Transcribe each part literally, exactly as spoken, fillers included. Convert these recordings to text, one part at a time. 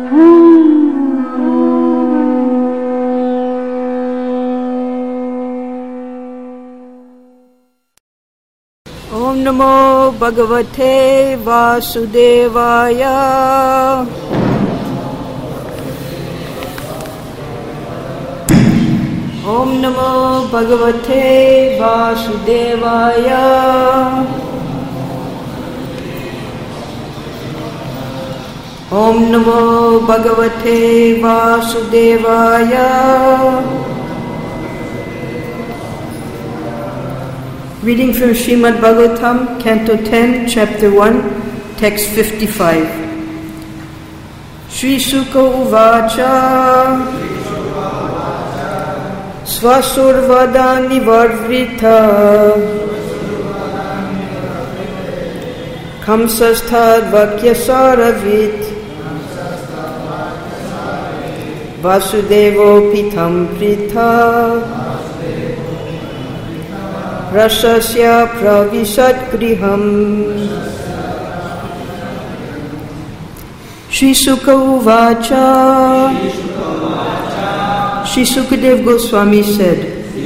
Om Namo Bhagavate Vasudevaya. Om Namo Bhagavate Vasudevaya. Om Namo Bhagavate Vasudevaya. Reading from Srimad Bhagavatam, Canto ten, Chapter one, Text fifty-five. Shri Sukha Uvacha Svasurvadani Varvrita Kamsastad Vakyasaravit Vasudevo Pitam Prita Rasasya Pravisat Griham. Shri Sukha Uvacha. Shri Sukadev Goswami said,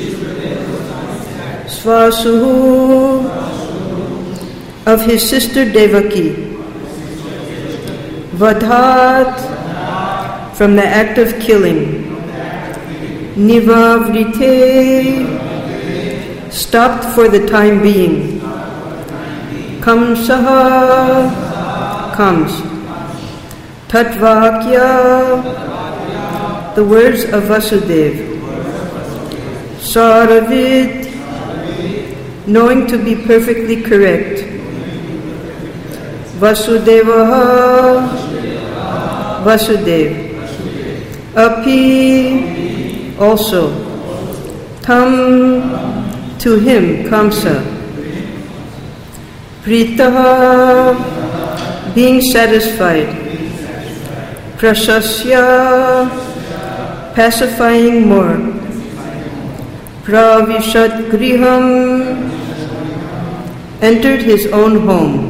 Svasuhu, of his sister Devaki, Vadhat, from the act of killing, Nivavrite, stopped for the time being, Kamsaha, comes, Tatvakya, the words of Vasudev, Saravit, knowing to be perfectly correct, Vasudevaha, Vasudev, Api, also, Tam, to him, Kamsa, Pritaha, being satisfied, Prasasya, pacifying more, Pravishat Griham, entered his own home.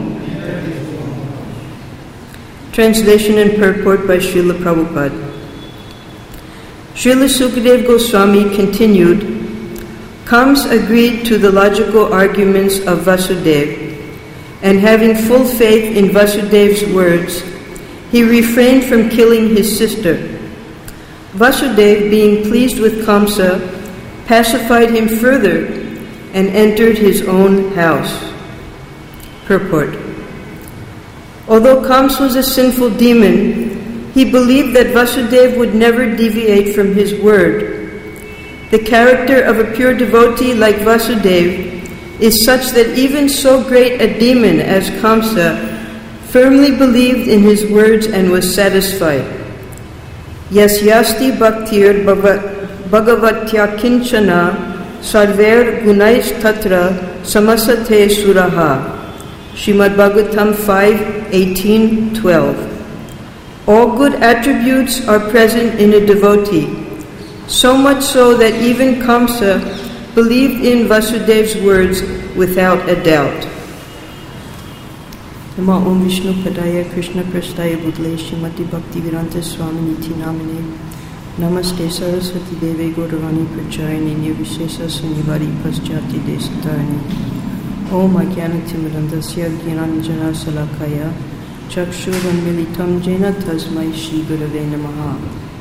Translation and purport by Srila Prabhupada. Srila Sukadev Goswami continued, Kams agreed to the logical arguments of Vasudev, and having full faith in Vasudev's words, he refrained from killing his sister. Vasudev, being pleased with Kamsa, pacified him further and entered his own house. Purport. Although Kamsa was a sinful demon, he believed that Vasudev would never deviate from his word. The character of a pure devotee like Vasudev is such that even so great a demon as Kamsa firmly believed in his words and was satisfied. Yasyasti bhaktir bhagavatya kinchana sarver gunais tatra samasate suraha. Srimad Bhagavatam five, eighteen, twelve. All good attributes are present in a devotee, so much so that even Kamsa believed in Vasudev's words without a doubt. Namo Om Vishnu Padaya Krishna Prasthaya Budle Shrimati Bhakti Vedanta Swami Niti Namine Namaste Saraswati Deve Gauravani Prachayani Nirvishesha Sunnivari Paschati Desatarani Om Ajnanati Mirandasya Gyananjana Salakaya Chakshuram Militam Jena Tasmai Shri Gurave Namaha.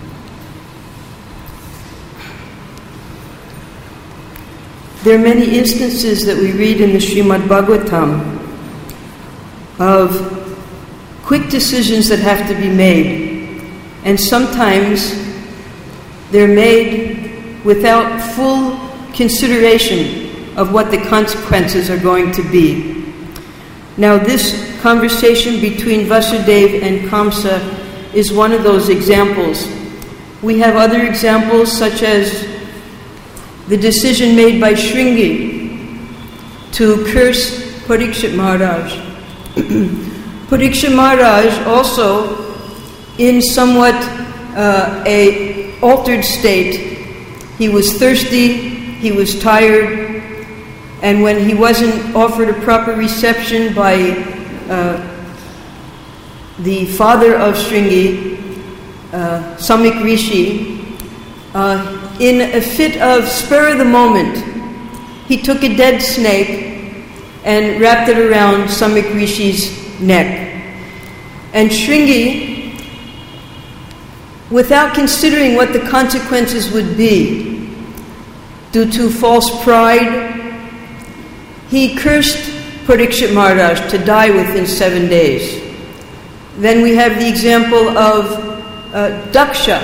There are many instances that we read in the Srimad Bhagavatam of quick decisions that have to be made, and sometimes they're made without full consideration of what the consequences are going to be. Now, this conversation between Vasudeva and Kamsa is one of those examples. We have other examples, such as the decision made by Shringi to curse Parikshit Maharaj. Parikshit Maharaj, also in somewhat uh, a altered state, he was thirsty, he was tired, and when he wasn't offered a proper reception by uh, the father of Shringi, uh, Samik Rishi, uh, in a fit of spur of the moment, he took a dead snake and wrapped it around Samik Rishi's neck. And Shringi, without considering what the consequences would be, due to false pride, he cursed Parikshit Maharaj to die within seven days. Then we have the example of uh, Daksha.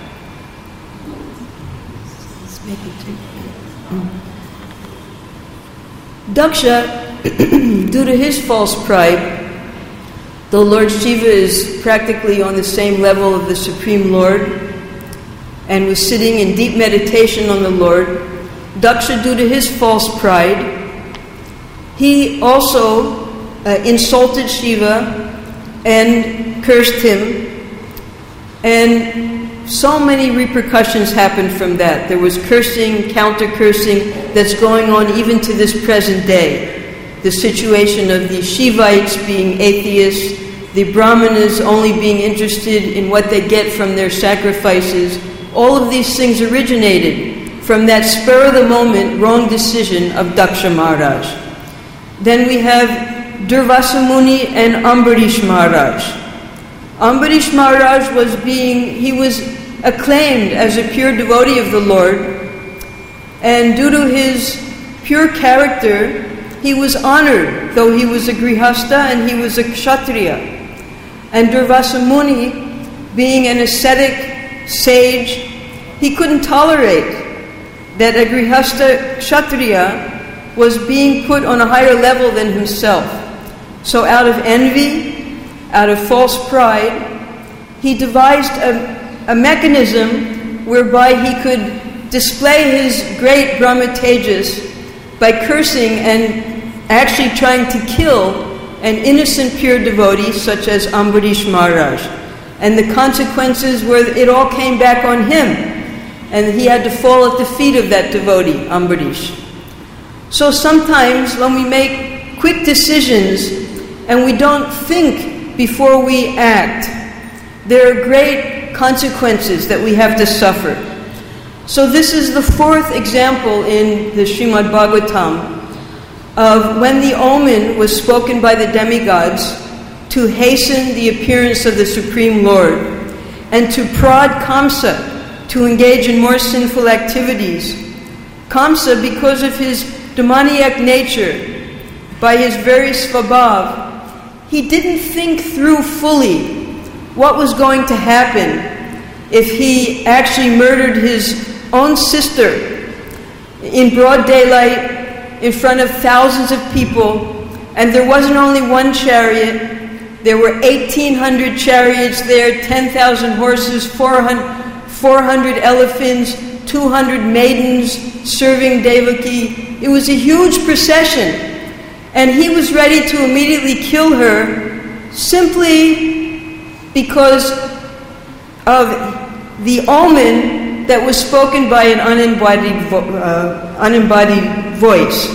Daksha, due to his false pride, though Lord Shiva is practically on the same level of the Supreme Lord and was sitting in deep meditation on the Lord, Daksha, due to his false pride, he also uh, insulted Shiva and cursed him, and so many repercussions happened from that. There was cursing, counter-cursing that's going on even to this present day. The situation of the Shivites being atheists, the Brahmanas only being interested in what they get from their sacrifices, all of these things originated from that spur-of-the-moment wrong decision of Daksha Maharaj. Then we have Durvasa Muni and Ambarish Maharaj. Ambarish Maharaj was being, he was acclaimed as a pure devotee of the Lord, and due to his pure character, he was honored, though he was a grihastha and he was a kshatriya. And Durvasa Muni, being an ascetic sage, he couldn't tolerate that a grihastha kshatriya was being put on a higher level than himself. So out of envy, out of false pride, he devised a, a mechanism whereby he could display his great Brahma Tejas by cursing and actually trying to kill an innocent pure devotee such as Ambarish Maharaj. And the consequences were it all came back on him, and he had to fall at the feet of that devotee, Ambarish. So sometimes when we make quick decisions and we don't think before we act, there are great consequences that we have to suffer. So this is the fourth example in the Srimad Bhagavatam of when the omen was spoken by the demigods to hasten the appearance of the Supreme Lord and to prod Kamsa to engage in more sinful activities. Kamsa, because of his demoniac nature, by his very svabhav, he didn't think through fully what was going to happen if he actually murdered his own sister in broad daylight in front of thousands of people. And there wasn't only one chariot, there were eighteen hundred chariots there, ten thousand horses, four hundred elephants, two hundred maidens serving Devaki. It was a huge procession, and he was ready to immediately kill her simply because of the omen that was spoken by an unembodied, vo- uh, unembodied voice.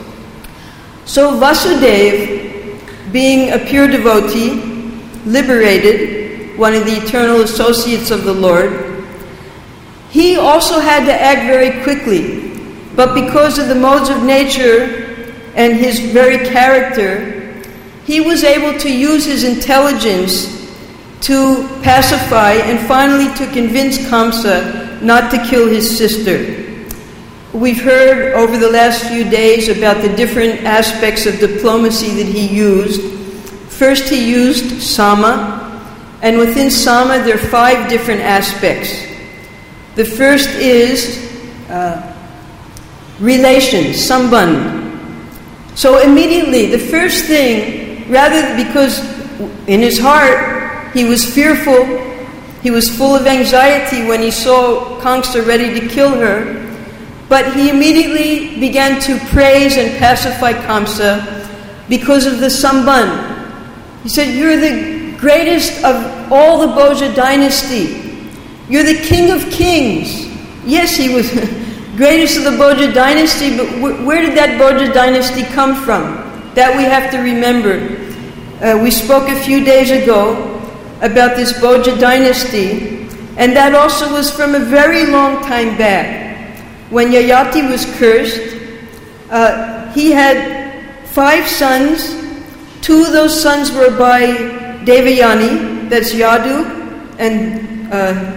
So Vasudev, being a pure devotee, liberated, one of the eternal associates of the Lord, he also had to act very quickly. But because of the modes of nature and his very character, he was able to use his intelligence to pacify and finally to convince Kamsa not to kill his sister. We've heard over the last few days about the different aspects of diplomacy that he used. First he used Sama, and within Sama there are five different aspects. The first is uh, relations, sambandh. So immediately, the first thing, rather because in his heart he was fearful, he was full of anxiety when he saw Kamsa ready to kill her, but he immediately began to praise and pacify Kamsa because of the sambandh. He said, "You're the greatest of all the Bhoja dynasty. You're the king of kings." Yes, he was greatest of the Bhoja dynasty, but wh- where did that Bhoja dynasty come from? That we have to remember. Uh, we spoke a few days ago about this Bhoja dynasty And that also was from a very long time back. When Yayati was cursed, uh, he had five sons. Two of those sons were by Devayani, that's Yadu, and uh,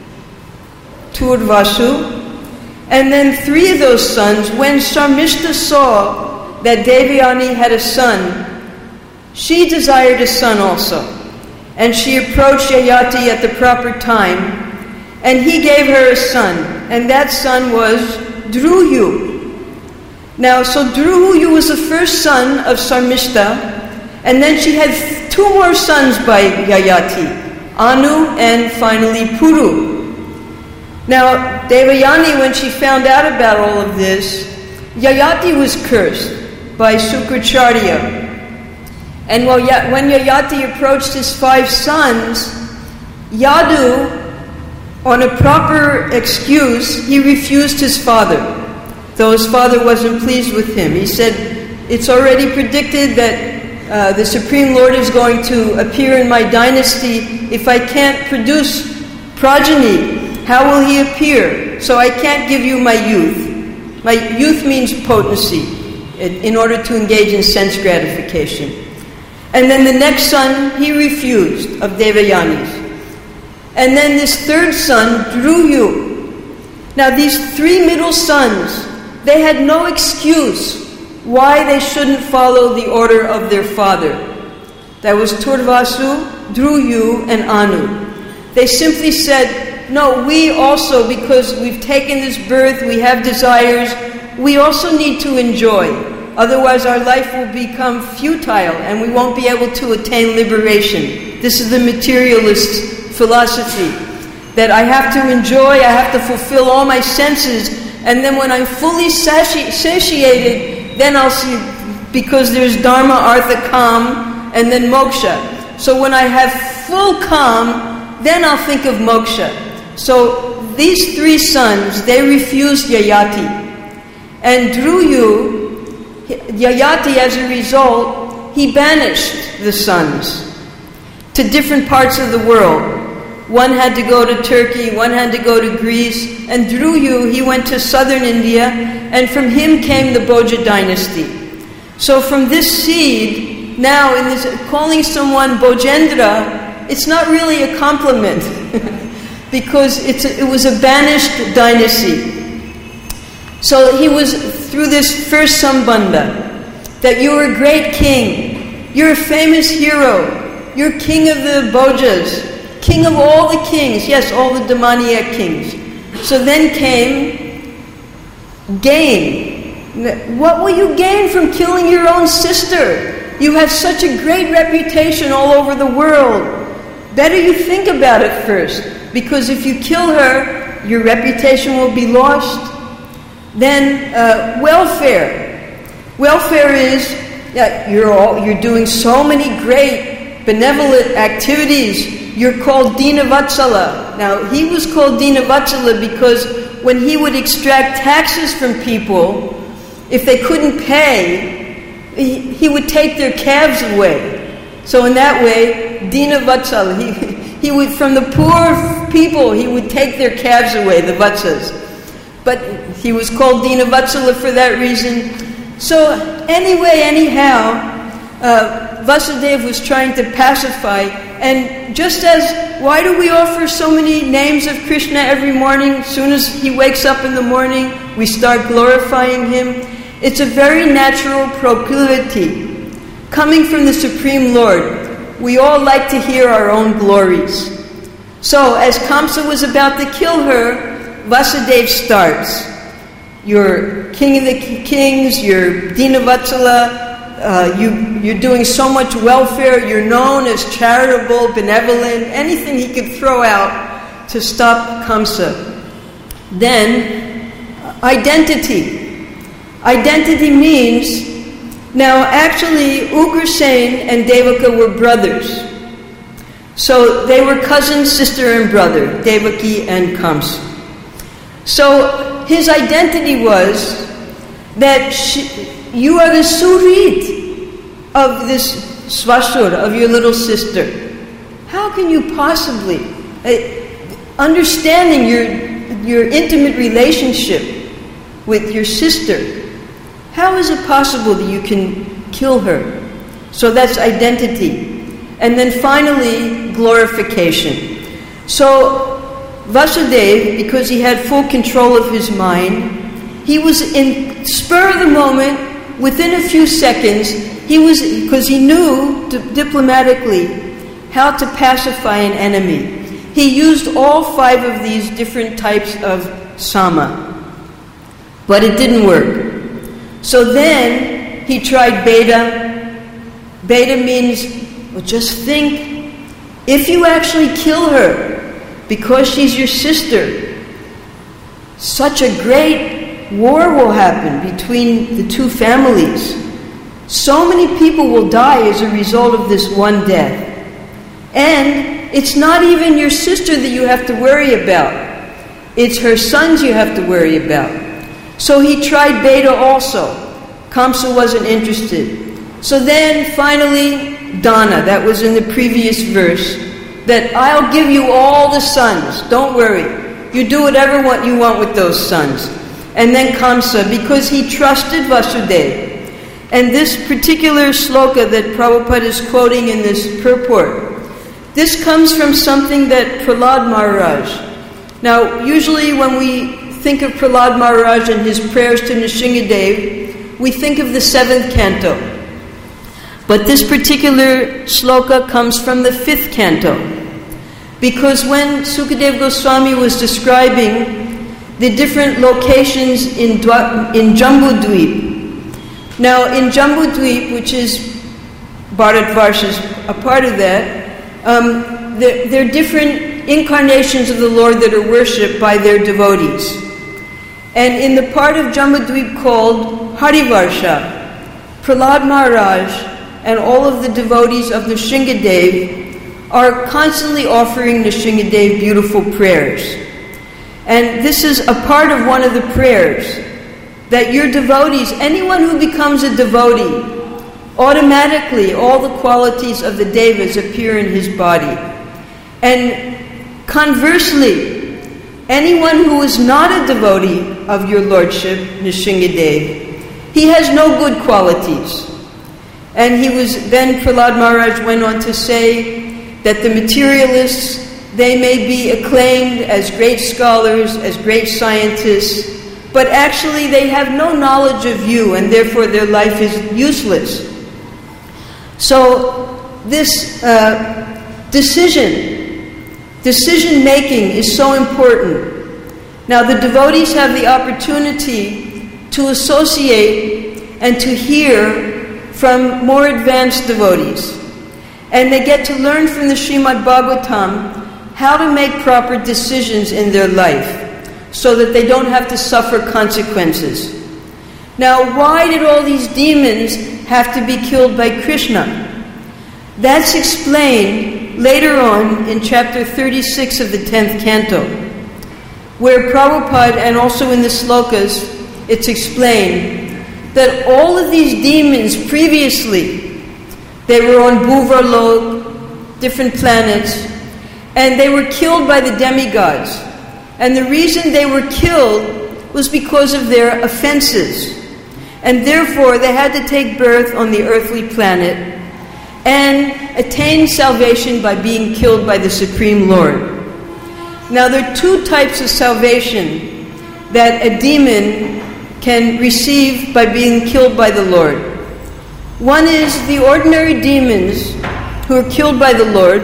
Turvasu. And then three of those sons, when Sharmishta saw that Devayani had a son, she desired a son also. And she approached Yayati at the proper time, and he gave her a son, and that son was Druhu. Now, so Druhu was the first son of Sharmishta, and then she had two more sons by Yayati, Anu and finally Puru. Now, Devayani, when she found out about all of this, Yayati was cursed by Sukracharya. And when Yayati approached his five sons, Yadu, on a proper excuse, he refused his father, though his father wasn't pleased with him. He said, it's already predicted that uh, the Supreme Lord is going to appear in my dynasty. If I can't produce progeny, how will he appear? So I can't give you my youth. My youth means potency, in order to engage in sense gratification. And then the next son, he refused, of Devayani's. And then this third son, Druhu. Now these three middle sons, they had no excuse why they shouldn't follow the order of their father. That was Turvasu, Druhu, and Anu. They simply said, no, we also, because we've taken this birth, we have desires, we also need to enjoy. Otherwise our life will become futile and we won't be able to attain liberation. This is the materialist philosophy, that I have to enjoy, I have to fulfill all my senses, and then when I'm fully sati- satiated, then I'll see, because there's Dharma, Artha, Kam, and then Moksha. So when I have full Kam, then I'll think of Moksha. So these three sons, they refused Yayati. And Druhu, Yayati, as a result, he banished the sons to different parts of the world. One had to go to Turkey, one had to go to Greece, and Druhu, he went to southern India, and from him came the Bhoja dynasty. So from this seed, now in this, calling someone Bhojendra, it's not really a compliment, because it's a, it was a banished dynasty. So he was, through this first Sambandha, that you're a great king, you're a famous hero, you're king of the Bhojas, king of all the kings, yes, all the demoniac kings. So then came gain. What will you gain from killing your own sister? You have such a great reputation all over the world. Better you think about it first, because if you kill her, your reputation will be lost. Then uh, welfare. Welfare is yeah, you're all you're doing so many great benevolent activities. You're called Dinavatsala. Now, he was called Dinavatsala because when he would extract taxes from people, if they couldn't pay, he, he would take their calves away. So in that way, Dinavatsala, he, he would, from the poor people, he would take their calves away, the Vatsas. But he was called Dinavatsala for that reason. So anyway, anyhow, uh, Vasudeva was trying to pacify. And just as, why do we offer so many names of Krishna every morning? As soon as he wakes up in the morning, we start glorifying him. It's a very natural proclivity. Coming from the Supreme Lord, we all like to hear our own glories. So, as Kamsa was about to kill her, Vasudeva starts. You're king of the kings, you're Dinavatsala, Uh, you, you're doing so much welfare, you're known as charitable, benevolent, anything he could throw out to stop Kamsa. Then, identity. Identity means, now actually Ugrasen and Devaka were brothers. So they were cousins, sister and brother, Devaki and Kamsa. So his identity was that she, you are the surit of this Svasura, of your little sister. How can you possibly? Uh, understanding your, your intimate relationship with your sister, how is it possible that you can kill her? So that's identity. And then finally, glorification. So Vasudeva, because he had full control of his mind, he was in spur of the moment, within a few seconds, he was, because he knew d- diplomatically how to pacify an enemy. He used all five of these different types of sama. But it didn't work. So then he tried beta. Beta means, well, just think, if you actually kill her because she's your sister, such a great war will happen between the two families. So many people will die as a result of this one death. And it's not even your sister that you have to worry about. It's her sons you have to worry about. So he tried beta also. Kamsa wasn't interested. So then, finally, Dana, that was in the previous verse, that I'll give you all the sons, don't worry. You do whatever what you want with those sons. And then Kamsa, because he trusted Vasudeva. And this particular sloka that Prabhupada is quoting in this purport, this comes from something that Prahlad Maharaj. Now, usually when we think of Prahlad Maharaj and his prayers to Nrsimhadev, we think of the seventh canto. But this particular sloka comes from the fifth canto. Because when Sukadeva Goswami was describing the different locations in, Dwa- in Jambudvip. Now in Jambudvip, which is Bharatvarsh is a part of that, um, there, there are different incarnations of the Lord that are worshipped by their devotees. And in the part of Jambudvip called Harivarsha, Prahlad Maharaj and all of the devotees of Nrsimhadev are constantly offering Nrsimhadev beautiful prayers. And this is a part of one of the prayers, that your devotees, anyone who becomes a devotee, automatically all the qualities of the devas appear in his body. And conversely, anyone who is not a devotee of your Lordship, Nrsimhadev, he has no good qualities. And he was, then Prahlad Maharaj went on to say that the materialists, they may be acclaimed as great scholars, as great scientists, but actually they have no knowledge of you, and therefore their life is useless. So this uh, decision, decision making is so important. Now the devotees have the opportunity to associate and to hear from more advanced devotees. And they get to learn from the Srimad Bhagavatam how to make proper decisions in their life so that they don't have to suffer consequences. Now, why did all these demons have to be killed by Krishna? That's explained later on in chapter thirty-six of the tenth canto, where Prabhupada, and also in the slokas, it's explained that all of these demons previously, they were on Bhuvarlok, different planets, and they were killed by the demigods. And the reason they were killed was because of their offenses. And therefore they had to take birth on the earthly planet and attain salvation by being killed by the Supreme Lord. Now there are two types of salvation that a demon can receive by being killed by the Lord. One is the ordinary demons who are killed by the Lord.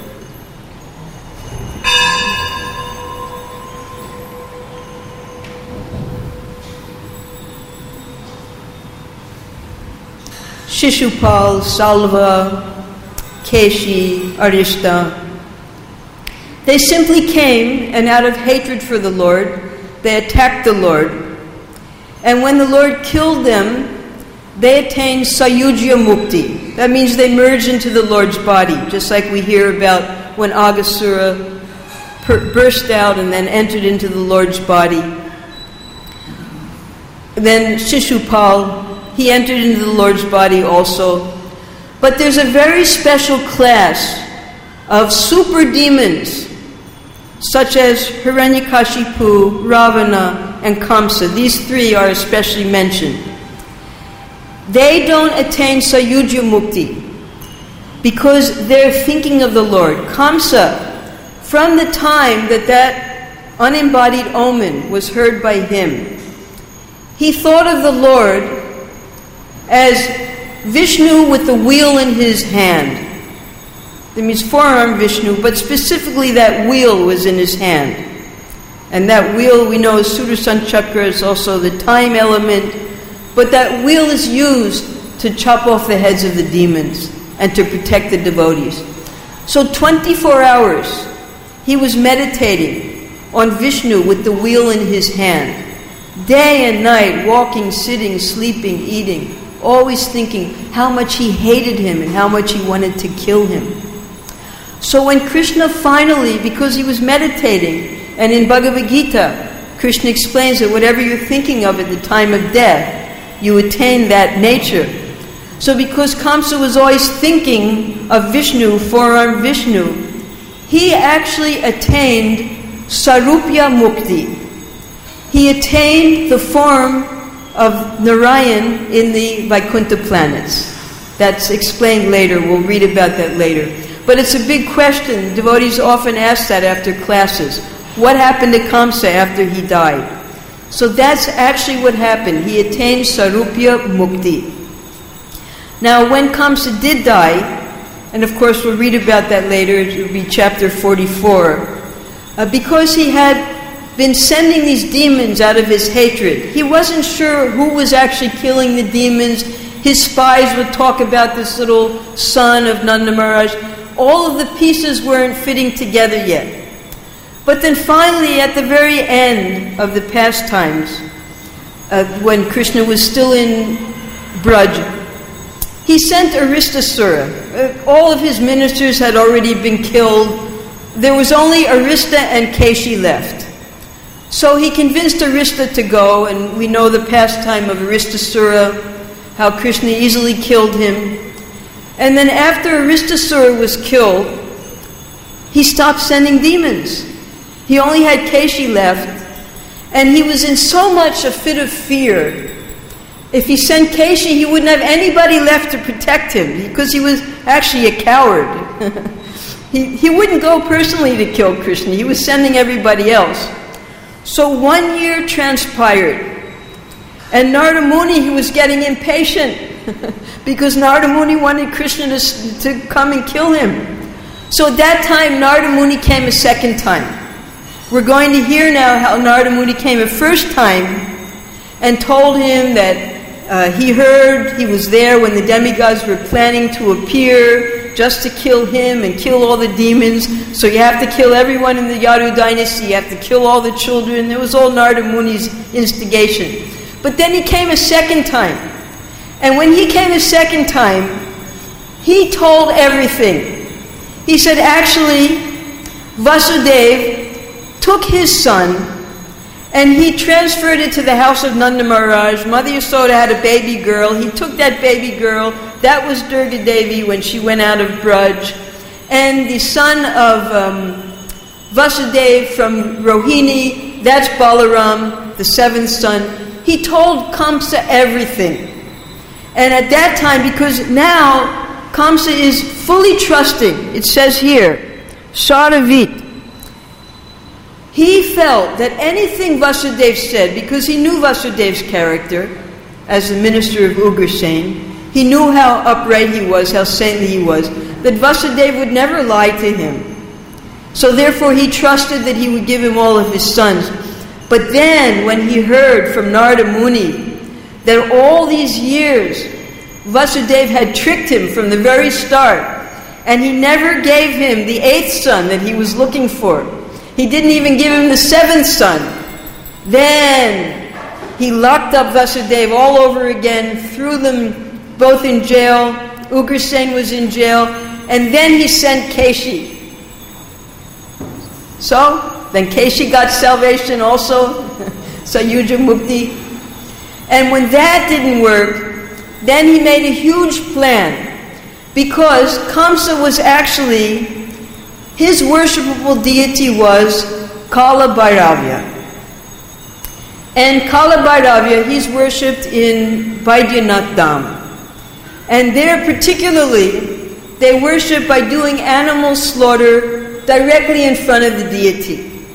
Shishupal, Salva, Keshi, Arishta. They simply came, and out of hatred for the Lord, they attacked the Lord. And when the Lord killed them, they attained Sayujya Mukti. That means they merged into the Lord's body, just like we hear about when Aghasura per- burst out and then entered into the Lord's body. Then Shishupal, he entered into the Lord's body also. But there's a very special class of super demons such as Hiranyakashipu, Ravana, and Kamsa. These three are especially mentioned. They don't attain Sayuja Mukti because they're thinking of the Lord. Kamsa, from the time that that unembodied omen was heard by him, he thought of the Lord as Vishnu with the wheel in his hand. That means four-armed Vishnu, but specifically that wheel was in his hand. And that wheel we know as Sudarshan Chakra is also the time element, but that wheel is used to chop off the heads of the demons and to protect the devotees. So twenty-four hours he was meditating on Vishnu with the wheel in his hand. Day and night, walking, sitting, sleeping, eating, always thinking how much he hated him and how much he wanted to kill him. So when Krishna finally, because he was meditating, and in Bhagavad Gita, Krishna explains that whatever you're thinking of at the time of death, you attain that nature. So because Kamsa was always thinking of Vishnu, four-armed Vishnu, he actually attained Sarupya Mukti. He attained the form of Narayan in the Vaikuntha planets. That's explained later. We'll read about that later. But it's a big question. Devotees often ask that after classes. What happened to Kamsa after he died? So that's actually what happened. He attained Sarupya Mukti. Now, when Kamsa did die, and of course we'll read about that later, it will be chapter forty-four, uh, because he had been sending these demons out of his hatred. He wasn't sure who was actually killing the demons. His spies would talk about this little son of Nanda Maharaj. All of the pieces weren't fitting together yet. But then finally, at the very end of the pastimes, uh, when Krishna was still in Braj, he sent Aristasura. Uh, all of his ministers had already been killed. There was only Arista and Keshi left. So he convinced Arista to go, and we know the pastime of Aristasura, how Krishna easily killed him. And then after Aristasura was killed, he stopped sending demons. He only had Keshi left, and he was in so much a fit of fear. If he sent Keshi, he wouldn't have anybody left to protect him, because he was actually a coward. he, he wouldn't go personally to kill Krishna. He was sending everybody else. So one year transpired, and Narada Muni, he was getting impatient because Narada Muni wanted Krishna to, to come and kill him. So at that time, Narada Muni came a second time. We're going to hear now how Narada Muni came a first time and told him that uh, he heard, he was there when the demigods were planning to appear just to kill him and kill all the demons. So you have to kill everyone in the Yadu dynasty, you have to kill all the children. It was all Narada Muni's instigation. But then he came a second time. And when he came a second time, he told everything. He said, actually, Vasudeva took his son and he transferred it to the house of Nanda Maharaj. Mother Yasoda had a baby girl. He took that baby girl. That was Durga Devi when she went out of Braj. And the son of um, Vasudeva from Rohini, that's Balaram, the seventh son. He told Kamsa everything. And at that time, because now Kamsa is fully trusting, it says here, Saravit, he felt that anything Vasudeva said, because he knew Vasudeva's character as the minister of Ugrasen, he knew how upright he was, how saintly he was, that Vasudeva would never lie to him. So therefore he trusted that he would give him all of his sons. But then when he heard from Narada Muni that all these years Vasudeva had tricked him from the very start, and he never gave him the eighth son that he was looking for, he didn't even give him the seventh son, then he locked up Vasudeva all over again, threw them both in jail. Ugrasen was in jail, and then he sent Keshi. So, then Keshi got salvation also, Sayuja Mukti. And when that didn't work, then he made a huge plan, because Kamsa was actually his worshipable deity was Kala Bhairavya. And Kala Bhairavya, he's worshipped in Baidyanath Dham. And there particularly, they worship by doing animal slaughter directly in front of the deity.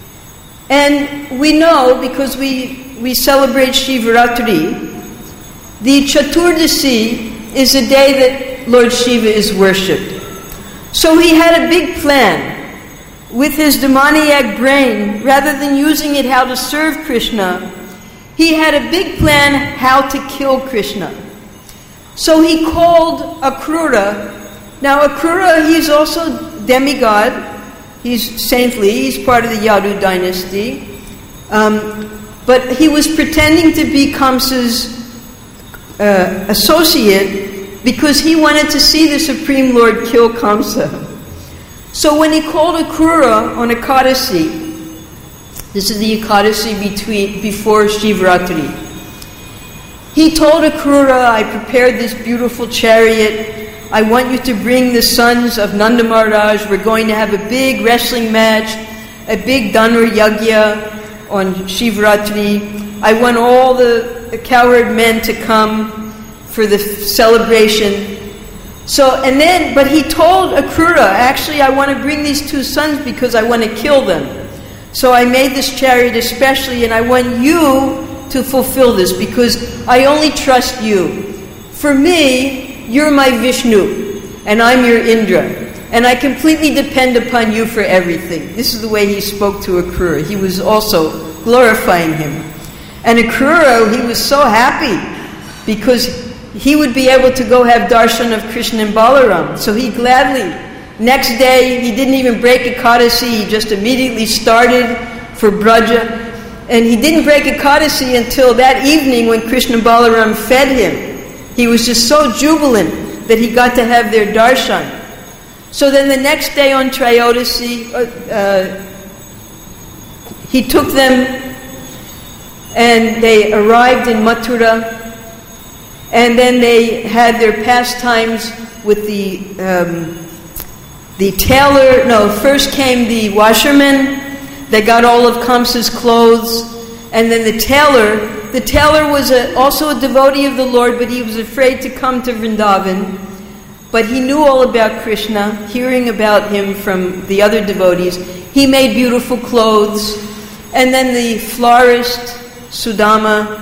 And we know, because we, we celebrate Shivaratri, the Chaturdasi is a day that Lord Shiva is worshipped. So he had a big plan. With his demoniac brain, rather than using it how to serve Krishna, he had a big plan how to kill Krishna. So he called Akrura. Now Akrura, he's also demigod. He's saintly. He's part of the Yadu dynasty. Um, but he was pretending to be Kamsa's uh, associate because he wanted to see the Supreme Lord kill Kamsa. So when he called Akrura on Ekadasi, this is the Ekadasi between, before Shivaratri, he told Akrura, I prepared this beautiful chariot. I want you to bring the sons of Nanda Maharaj. We're going to have a big wrestling match, a big Dhanur Yagya on Shivaratri. I want all the, the cowherd men to come for the celebration. So, and then, but he told Akrura, actually, I want to bring these two sons because I want to kill them. So I made this chariot especially, and I want you to fulfill this because I only trust you. For me, you're my Vishnu, and I'm your Indra, and I completely depend upon you for everything. This is the way he spoke to Akrura. He was also glorifying him. And Akrura, he was so happy because he would be able to go have darshan of Krishna and Balaram. So he gladly, next day, he didn't even break Ekadasi, he just immediately started for Braja. And he didn't break Ekadasi until that evening when Krishna and Balaram fed him. He was just so jubilant that he got to have their darshan. So then the next day on Trayodasi, uh, uh, he took them and they arrived in Mathura. And then they had their pastimes with the um, the tailor. No, first came the washerman. They got all of Kamsa's clothes. And then the tailor. The tailor was a, also a devotee of the Lord, but he was afraid to come to Vrindavan. But he knew all about Krishna, hearing about him from the other devotees. He made beautiful clothes. And then the florist, Sudama,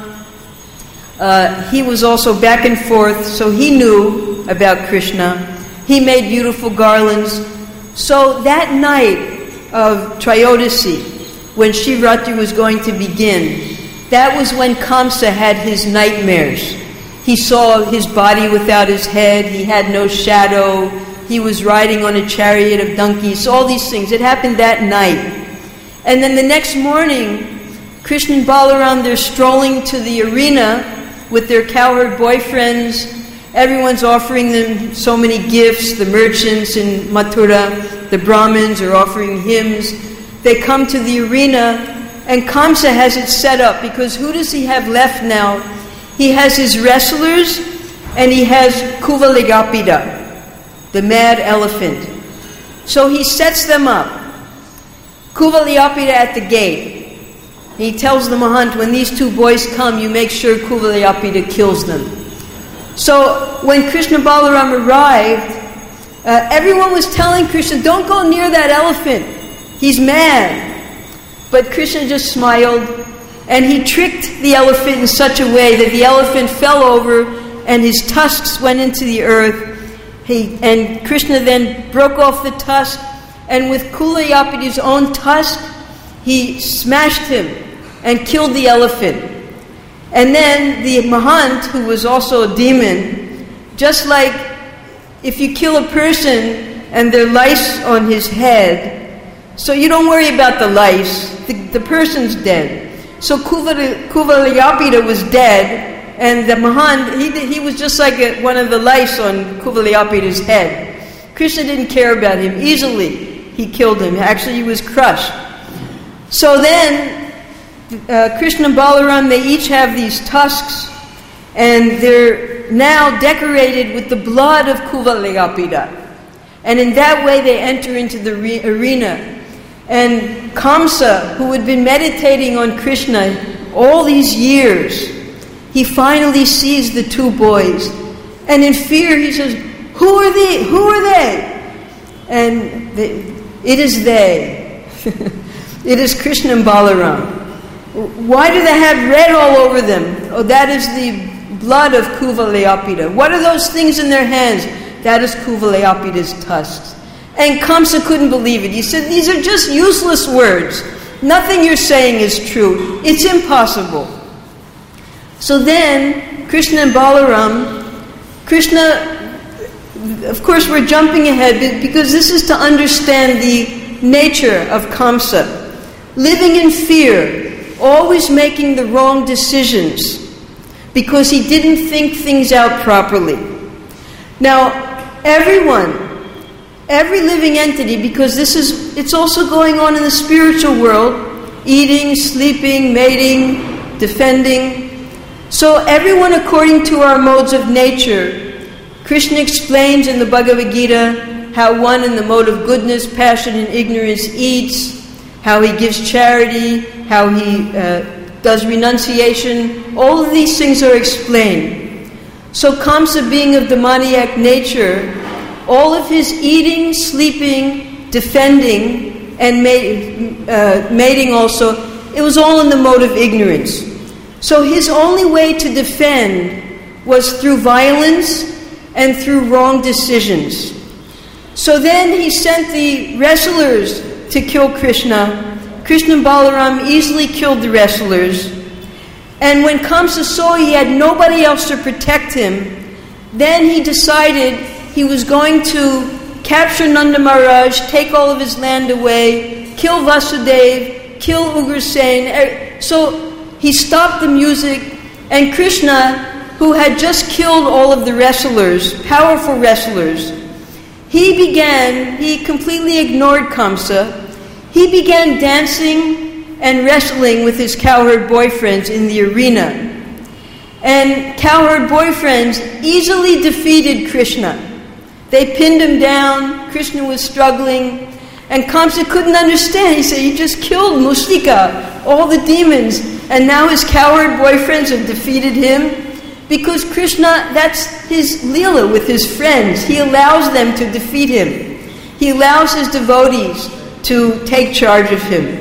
Uh, he was also back and forth, so he knew about Krishna. He made beautiful garlands. So that night of Trayodasi, when Shivaratri was going to begin, that was when Kamsa had his nightmares. He saw his body without his head, he had no shadow, he was riding on a chariot of donkeys, all these things. It happened that night. And then the next morning, Krishna and Balaram, they're strolling to the arena with their cowherd boyfriends. Everyone's offering them so many gifts. The merchants in Mathura, the Brahmins are offering hymns. They come to the arena, and Kamsa has it set up, because who does he have left now? He has his wrestlers, and he has Kuvaligapida, the mad elephant. So he sets them up. Kuvaligapida at the gate. He tells the Mahant, when these two boys come, you make sure Kuvalayapida kills them. So when Krishna Balaram arrived, uh, everyone was telling Krishna, don't go near that elephant. He's mad. But Krishna just smiled, and he tricked the elephant in such a way that the elephant fell over and his tusks went into the earth. He, and Krishna then broke off the tusk, and with Kulayapida's own tusk, he smashed him and killed the elephant. And then the Mahant, who was also a demon, just like if you kill a person and there are lice on his head, so you don't worry about the lice, the, the person's dead. So Kuvalayapida was dead, and the Mahant, he, he was just like a, one of the lice on Kuvalayapida's head. Krishna didn't care about him. Easily he killed him. Actually, he was crushed. So then, uh, Krishna and Balaram, they each have these tusks, and they're now decorated with the blood of Kuvalayapida. And in that way they enter into the re- arena. And Kamsa, who had been meditating on Krishna all these years, he finally sees the two boys. And in fear he says, Who are they? Who are they? And they, it is they. It is Krishna and Balaram. Why do they have red all over them? Oh, that is the blood of Kuvalayapita. What are those things in their hands? That is Kuvalayapita's tusks. And Kamsa couldn't believe it. He said, these are just useless words. Nothing you're saying is true. It's impossible. So then, Krishna and Balaram, Krishna, of course we're jumping ahead because this is to understand the nature of Kamsa. Living in fear, always making the wrong decisions because he didn't think things out properly. Now, everyone, every living entity, because this is, it's also going on in the spiritual world, eating, sleeping, mating, defending. So everyone according to our modes of nature. Krishna explains in the Bhagavad Gita how one in the mode of goodness, passion, and ignorance eats, how he gives charity, how he uh, does renunciation. All of these things are explained. So Kamsa, being of demoniac nature, all of his eating, sleeping, defending, and mate, uh, mating also, it was all in the mode of ignorance. So his only way to defend was through violence and through wrong decisions. So then he sent the wrestlers to kill Krishna. Krishna and Balaram easily killed the wrestlers. And when Kamsa saw he had nobody else to protect him, then he decided he was going to capture Nanda Maharaj, take all of his land away, kill Vasudeva, kill Ugrasen. So he stopped the music, and Krishna, who had just killed all of the wrestlers, powerful wrestlers, he began, he completely ignored Kamsa. He began dancing and wrestling with his cowherd boyfriends in the arena. And cowherd boyfriends easily defeated Krishna. They pinned him down. Krishna was struggling. And Kamsa couldn't understand. He said, he just killed Mustika, all the demons, and now his cowherd boyfriends have defeated him. Because Krishna, that's his Leela with his friends. He allows them to defeat him. He allows his devotees to take charge of him.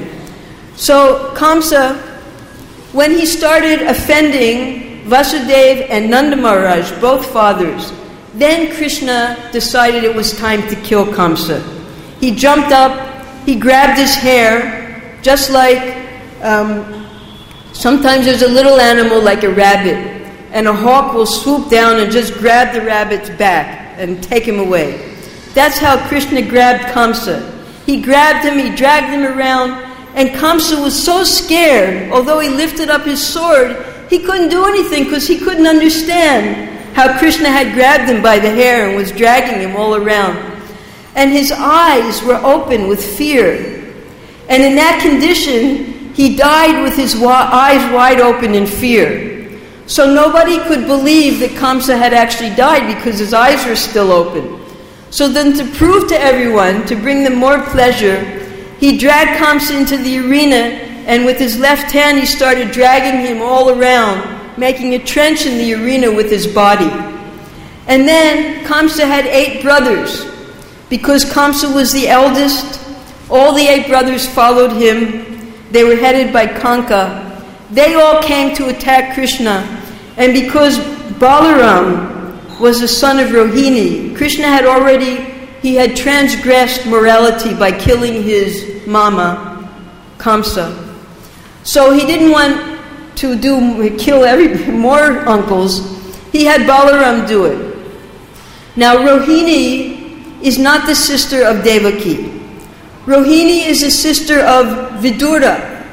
So Kamsa, when he started offending Vasudeva and Nanda Maharaj, both fathers, then Krishna decided it was time to kill Kamsa. He jumped up, he grabbed his hair, just like um, sometimes there's a little animal like a rabbit, and a hawk will swoop down and just grab the rabbit's back and take him away. That's how Krishna grabbed Kamsa. He grabbed him, he dragged him around, and Kamsa was so scared, although he lifted up his sword, he couldn't do anything because he couldn't understand how Krishna had grabbed him by the hair and was dragging him all around. And his eyes were open with fear. And in that condition, he died with his wa- eyes wide open in fear. So nobody could believe that Kamsa had actually died because his eyes were still open. So then, to prove to everyone, to bring them more pleasure, he dragged Kamsa into the arena, and with his left hand he started dragging him all around, making a trench in the arena with his body. And then Kamsa had eight brothers. Because Kamsa was the eldest, all the eight brothers followed him. They were headed by Kanka. They all came to attack Krishna. And because Balaram was the son of Rohini, Krishna had already, he had transgressed morality by killing his mama, Kamsa. So he didn't want to do kill every more uncles. He had Balaram do it. Now Rohini is not the sister of Devaki. Rohini is a sister of Vidura.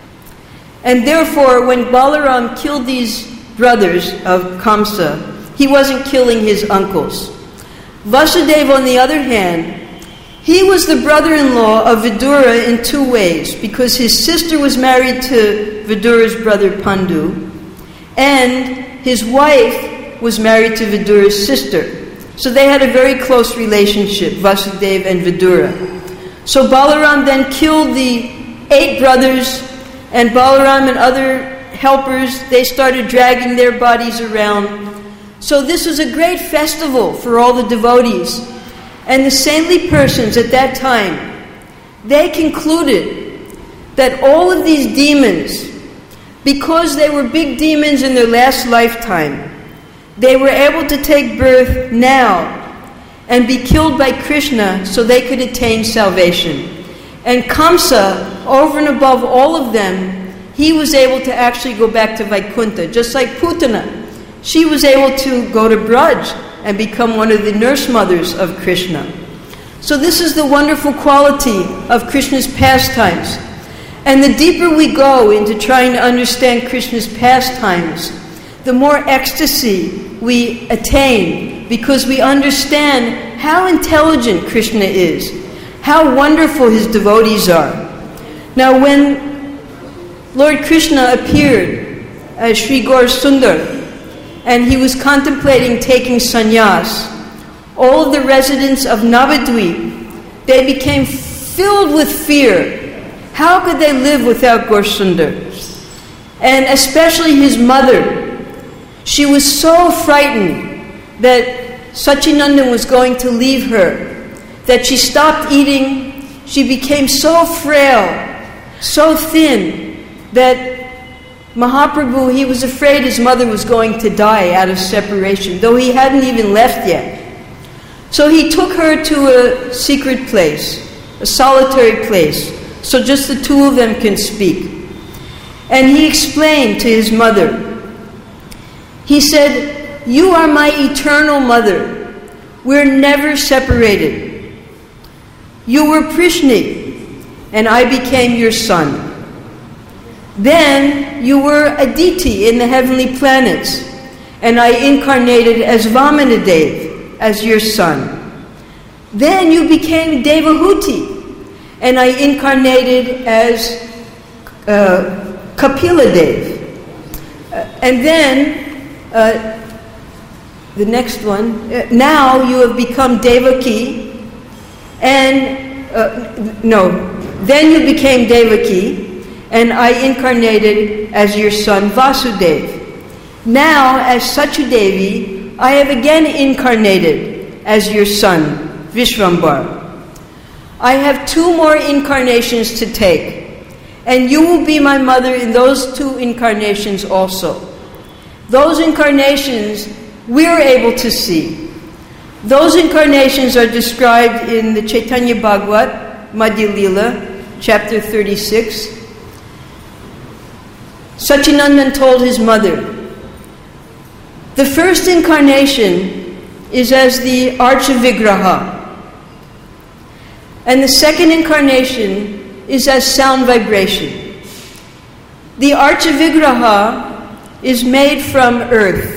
And therefore, when Balaram killed these brothers of Kamsa, he wasn't killing his uncles. Vasudeva, on the other hand, he was the brother-in-law of Vidura in two ways, because his sister was married to Vidura's brother Pandu, and his wife was married to Vidura's sister. So they had a very close relationship, Vasudeva and Vidura. So Balaram then killed the eight brothers, and Balaram and other helpers, they started dragging their bodies around. So this was a great festival for all the devotees. And the saintly persons at that time, they concluded that all of these demons, because they were big demons in their last lifetime, they were able to take birth now and be killed by Krishna so they could attain salvation. And Kamsa, over and above all of them, he was able to actually go back to Vaikuntha, just like Putana. She was able to go to Braj and become one of the nurse mothers of Krishna. So this is the wonderful quality of Krishna's pastimes. And the deeper we go into trying to understand Krishna's pastimes, the more ecstasy we attain, because we understand how intelligent Krishna is, how wonderful his devotees are. Now when Lord Krishna appeared as Sri Gaur Sundar, and he was contemplating taking sannyas, all of the residents of Navadvip, they became filled with fear. How could they live without Gaur Sundar? And especially his mother. She was so frightened that Sachinandan was going to leave her, that she stopped eating. She became so frail, so thin, that Mahaprabhu, he was afraid his mother was going to die out of separation, though he hadn't even left yet. So he took her to a secret place, a solitary place, so just the two of them can speak. And he explained to his mother, he said, "You are my eternal mother. We're never separated. You were Prishni, and I became your son. Then you were Aditi in the heavenly planets, and I incarnated as Vamanadev, as your son. Then you became Devahuti, and I incarnated as uh, Kapiladev. Uh, and then, uh, the next one, uh, now you have become Devaki, and, uh, no, then you became Devaki, and I incarnated as your son Vasudeva. Now, as Sachudevi, I have again incarnated as your son Vishvambar. I have two more incarnations to take, and you will be my mother in those two incarnations also. Those incarnations we are able to see. Those incarnations are described in the Chaitanya Bhagavat, Madhya Lila, chapter thirty-six. Sachinandan told his mother, the first incarnation is as the Archa Vigraha, and the second incarnation is as sound vibration. The Archa Vigraha is made from earth.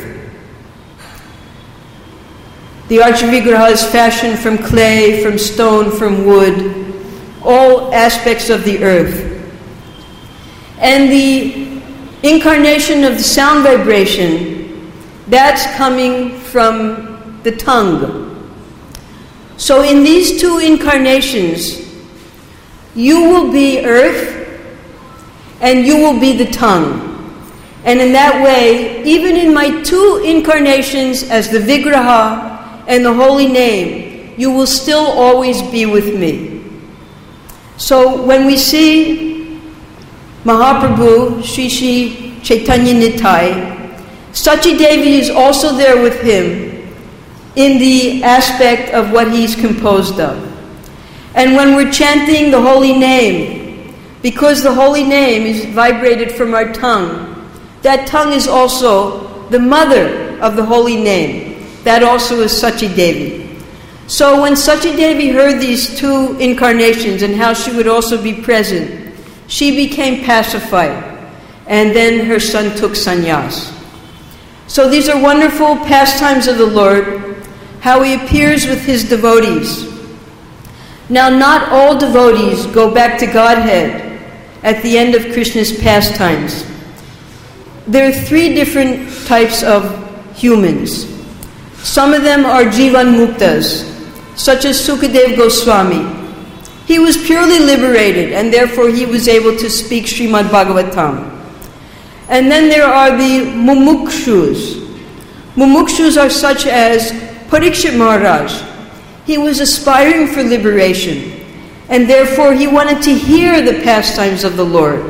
The Archa Vigraha is fashioned from clay, from stone, from wood, all aspects of the earth. And the incarnation of the sound vibration, that's coming from the tongue. So in these two incarnations, you will be earth and you will be the tongue. And in that way, even in my two incarnations as the Vigraha and the holy name, you will still always be with me. So when we see Mahaprabhu, Sri Sri Chaitanya Nitai, Sachidevi is also there with him in the aspect of what he's composed of. And when we're chanting the holy name, because the holy name is vibrated from our tongue, that tongue is also the mother of the holy name. That also is Sachidevi. So when Sachidevi heard these two incarnations and how she would also be present, she became pacified, and then her son took sannyas. So these are wonderful pastimes of the Lord, how he appears with his devotees. Now, not all devotees go back to Godhead at the end of Krishna's pastimes. There are three different types of humans. Some of them are Jivan Muktas, such as Sukadev Goswami. He was purely liberated, and therefore he was able to speak Srimad Bhagavatam. And then there are the Mumukshus. Mumukshus are such as Parikshit Maharaj. He was aspiring for liberation, and therefore he wanted to hear the pastimes of the Lord.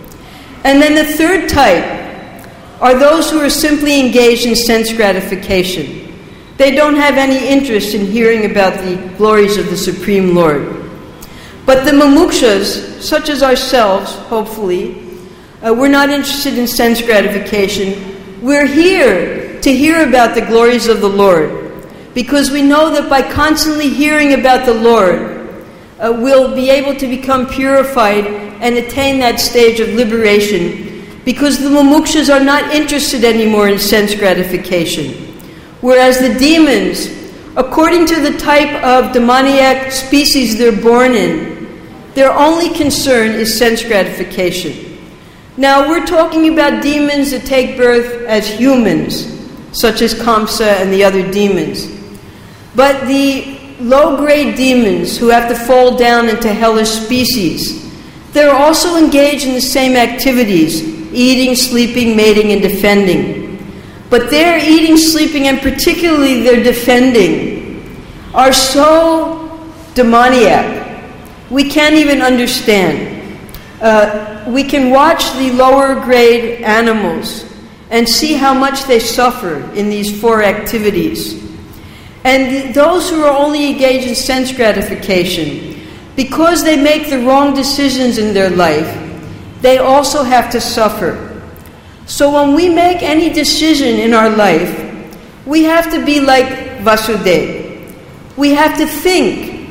And then the third type are those who are simply engaged in sense gratification. They don't have any interest in hearing about the glories of the Supreme Lord. But the mumukshas, such as ourselves, hopefully, uh, we're not interested in sense gratification. We're here to hear about the glories of the Lord, because we know that by constantly hearing about the Lord, uh, we'll be able to become purified and attain that stage of liberation, because the mumukshas are not interested anymore in sense gratification. Whereas the demons, according to the type of demoniac species they're born in, their only concern is sense gratification. Now, we're talking about demons that take birth as humans, such as Kamsa and the other demons. But the low-grade demons who have to fall down into hellish species, they're also engaged in the same activities, eating, sleeping, mating, and defending. But their eating, sleeping, and particularly their defending are so demoniac, we can't even understand. Uh, we can watch the lower grade animals and see how much they suffer in these four activities. And th- those who are only engaged in sense gratification, because they make the wrong decisions in their life, they also have to suffer. So when we make any decision in our life, we have to be like Vasudeva. We have to think,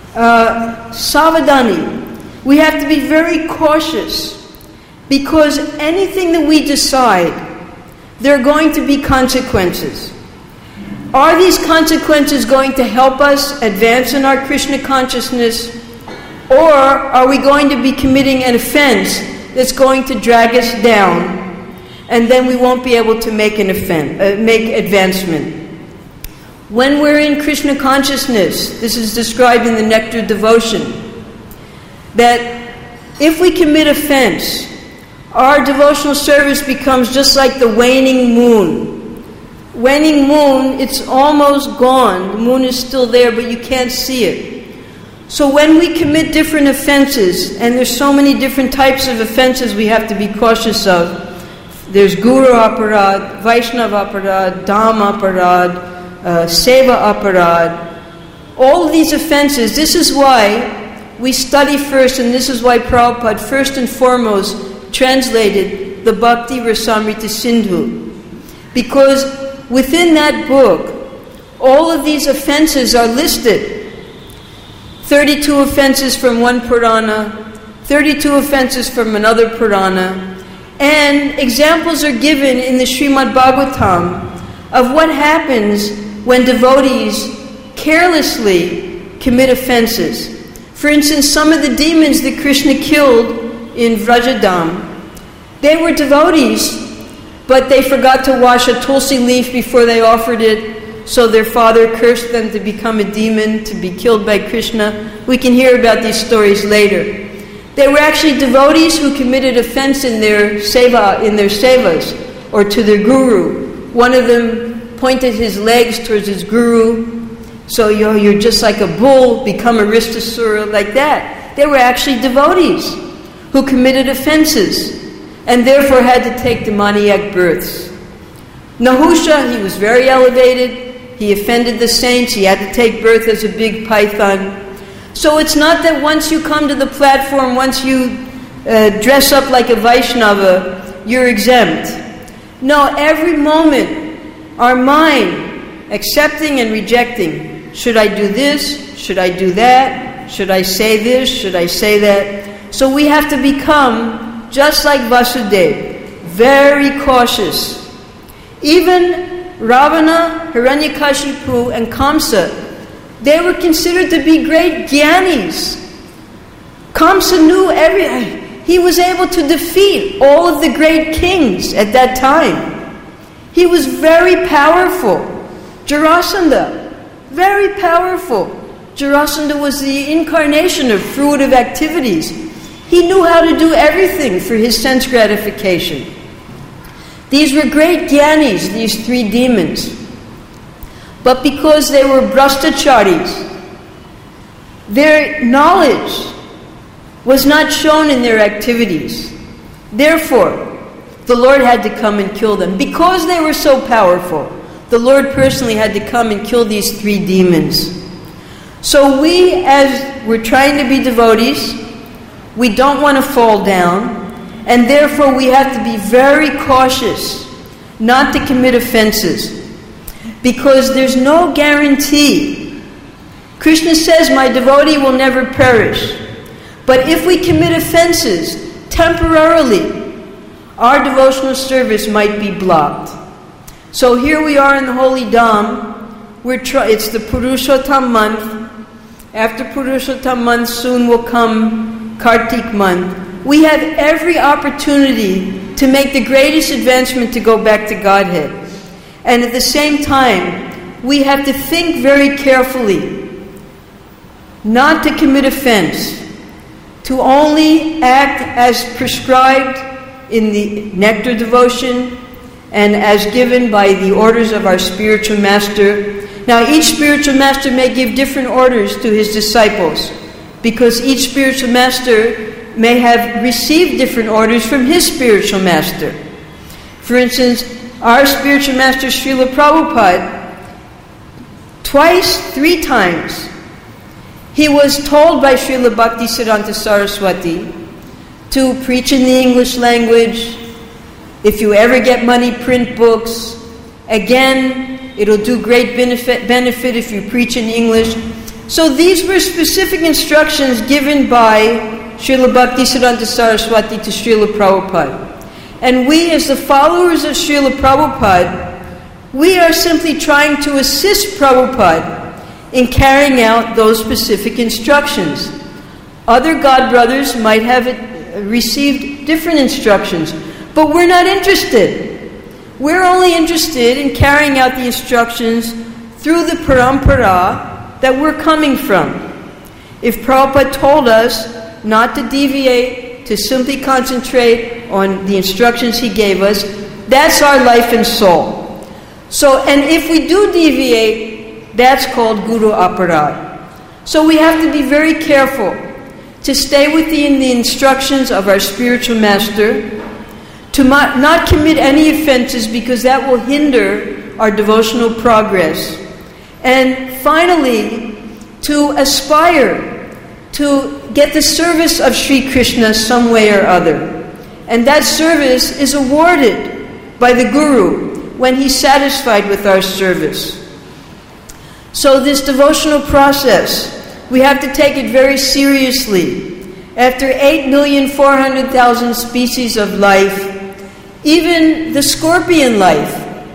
uh, savadani. We have to be very cautious, because anything that we decide, there are going to be consequences. Are these consequences going to help us advance in our Krishna consciousness, or are we going to be committing an offense that's going to drag us down, and then we won't be able to make an offense, uh, make advancement? When we're in Krishna consciousness, this is described in the Nectar Devotion, that if we commit offense, our devotional service becomes just like the waning moon. Waning moon, it's almost gone. The moon is still there, but you can't see it. So when we commit different offenses, and there's so many different types of offenses we have to be cautious of. There's Guru Aparad, Vaishnava Aparad, Dham Aparad, uh, Seva Aparad. All of these offenses, this is why we study first, and this is why Prabhupada first and foremost translated the Bhakti Rasamrita Sindhu. Because within that book, all of these offenses are listed. thirty-two offenses from one Purana, thirty-two offenses from another Purana, and examples are given in the Srimad Bhagavatam of what happens when devotees carelessly commit offenses. For instance, some of the demons that Krishna killed in Vrajadam, they were devotees, but they forgot to wash a tulsi leaf before they offered it, so their father cursed them to become a demon, to be killed by Krishna. We can hear about these stories later. They were actually devotees who committed offense in their seva, in their sevas, or to their guru. One of them pointed his legs towards his guru, so you know, you're just like a bull, become a Ristasura, like that. They were actually devotees who committed offenses, and therefore had to take demoniac births. Nahusha, he was very elevated, he offended the saints, he had to take birth as a big python. So it's not that once you come to the platform, once you uh, dress up like a Vaishnava, you're exempt. No, every moment, our mind, accepting and rejecting. Should I do this? Should I do that? Should I say this? Should I say that? So we have to become just like Vasudeva, very cautious. Even Ravana, Hiranyakashipu, and Kamsa, they were considered to be great Gyanis. Kamsa knew every... He was able to defeat all of the great kings at that time. He was very powerful. Jarasandha, very powerful. Jarasandha was the incarnation of fruitive activities. He knew how to do everything for his sense gratification. These were great jnanis, these three demons. But because they were brahmacharis, their knowledge was not shown in their activities. Therefore, the Lord had to come and kill them. Because they were so powerful, the Lord personally had to come and kill these three demons. So we, as we're trying to be devotees, we don't want to fall down, and therefore we have to be very cautious not to commit offenses, because there's no guarantee. Krishna says, my devotee will never perish. But if we commit offenses, temporarily, our devotional service might be blocked. So here we are in the Holy Dham. We're try- it's the Purushottam month. After Purushottam month, soon will come Kartik month. We have every opportunity to make the greatest advancement to go back to Godhead. And at the same time, we have to think very carefully not to commit offense, to only act as prescribed in the nectar devotion and as given by the orders of our spiritual master. Now, each spiritual master may give different orders to his disciples, because each spiritual master may have received different orders from his spiritual master. For instance, our spiritual master Srila Prabhupada, twice, three times, he was told by Srila Bhaktisiddhanta Saraswati to preach in the English language. If you ever get money, print books. Again, it'll do great benefit, benefit if you preach in English. So these were specific instructions given by Srila Bhaktisiddhanta Saraswati to Srila Prabhupada. And we, as the followers of Srila Prabhupada, we are simply trying to assist Prabhupada in carrying out those specific instructions. Other God brothers might have received different instructions, but we're not interested. We're only interested in carrying out the instructions through the parampara that we're coming from. If Prabhupada told us not to deviate, to simply concentrate on the instructions he gave us, that's our life and soul. So, and if we do deviate, that's called Guru Aparad. So we have to be very careful to stay within the instructions of our spiritual master, to not commit any offenses, because that will hinder our devotional progress. And finally, to aspire to get the service of Sri Krishna some way or other. And that service is awarded by the Guru when he's satisfied with our service. So this devotional process, we have to take it very seriously. After eight million four hundred thousand species of life, even the scorpion life,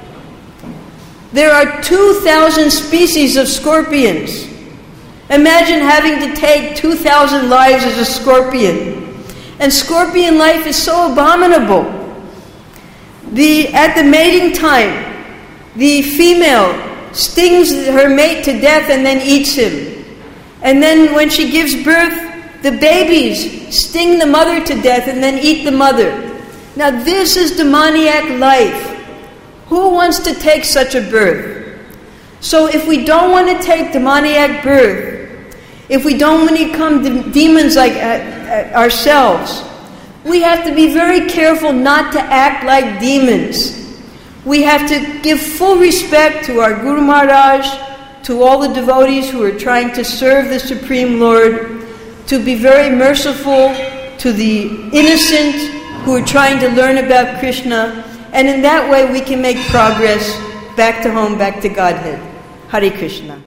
there are two thousand species of scorpions. Imagine having to take two thousand lives as a scorpion. And scorpion life is so abominable. The, at the mating time, the female stings her mate to death and then eats him. And then when she gives birth, the babies sting the mother to death and then eat the mother. Now this is demoniac life. Who wants to take such a birth? So if we don't want to take demoniac birth, if we don't want to become de- demons like uh, uh, ourselves, we have to be very careful not to act like demons. We have to give full respect to our Guru Maharaj, to all the devotees who are trying to serve the Supreme Lord, to be very merciful to the innocent who are trying to learn about Krishna, and in that way we can make progress back to home, back to Godhead. Hare Krishna.